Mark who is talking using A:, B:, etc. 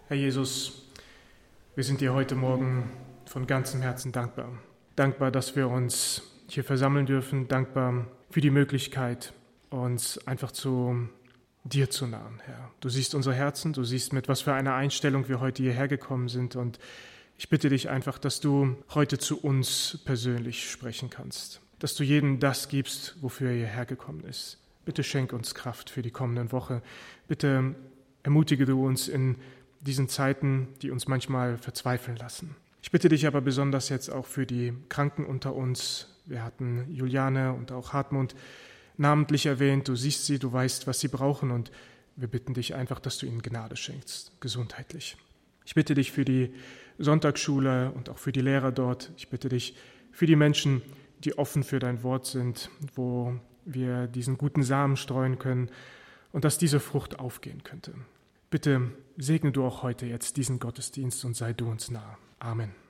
A: Herr Jesus, wir sind dir heute Morgen von ganzem Herzen dankbar. Dankbar, dass wir uns hier versammeln dürfen. Dankbar für die Möglichkeit, uns einfach zu dir zu nahen, Herr. Du siehst unsere Herzen, du siehst, mit was für einer Einstellung wir heute hierher gekommen sind. Und ich bitte dich einfach, dass du heute zu uns persönlich sprechen kannst. Dass du jedem das gibst, wofür er hierher gekommen ist. Bitte schenk uns Kraft für die kommenden Woche. Bitte ermutige du uns in diesen Zeiten, die uns manchmal verzweifeln lassen. Ich bitte dich aber besonders jetzt auch für die Kranken unter uns. Wir hatten Juliane und auch Hartmut namentlich erwähnt. Du siehst sie, du weißt, was sie brauchen, und wir bitten dich einfach, dass du ihnen Gnade schenkst, gesundheitlich. Ich bitte dich für die Sonntagsschule und auch für die Lehrer dort. Ich bitte dich für die Menschen, die offen für dein Wort sind, wo wir diesen guten Samen streuen können und dass diese Frucht aufgehen könnte. Bitte segne du auch heute jetzt diesen Gottesdienst und sei du uns nah. Amen.